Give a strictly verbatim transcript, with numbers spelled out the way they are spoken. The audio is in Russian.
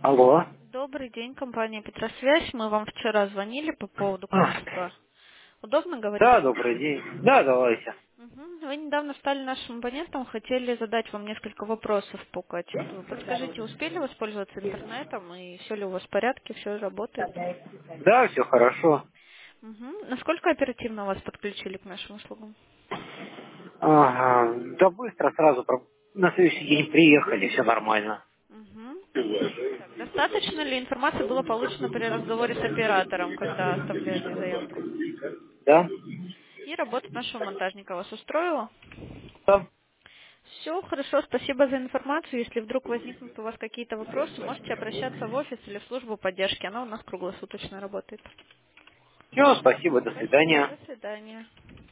Алло. Добрый день, компания Петросвязь. Мы вам вчера звонили по поводу А, карточка. Удобно говорить? Да, добрый день. Да, давайте. Мгм. Вы недавно стали нашим абонентом, хотели задать вам несколько вопросов по качеству. Подскажите, успели воспользоваться интернетом и все ли у вас в порядке, все работает? Да, все хорошо. Мгм. Насколько оперативно вас подключили к нашим услугам? Ага, да быстро сразу про- на следующий день приехали, все нормально. Мгм. Так, достаточно ли информации было получено при разговоре с оператором, когда оставляли заявку? Да? И работа нашего монтажника вас устроила? Да. Все, хорошо, спасибо за информацию. Если вдруг возникнут у вас какие-то вопросы, можете обращаться в офис или в службу поддержки. Она у нас круглосуточно работает. Все, спасибо, до Спасибо, свидания. до свидания.